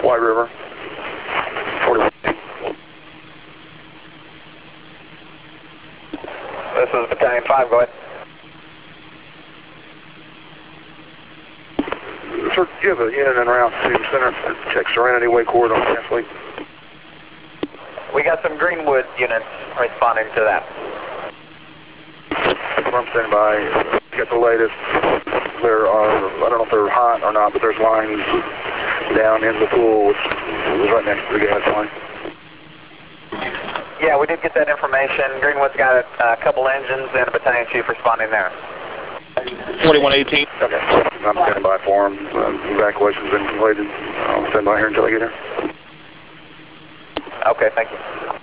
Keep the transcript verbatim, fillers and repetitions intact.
White River. forty-one. This is Battalion five, go ahead. Sir, do you have a unit en route to center to check Serenity Way corridor on gas leak? We got some Greenwood units responding to that. I'm standing by. Get the latest. There are, I don't know if they're hot or not, but there's lines down in the pool, which is right next to the gas line. Yeah, we did get that information. Greenwood's got a, a couple engines and a battalion chief responding there. forty-one eighteen. Okay. I'm standing by for them. Uh, evacuation's been completed. I'll stand by here until I get here. Okay, thank you.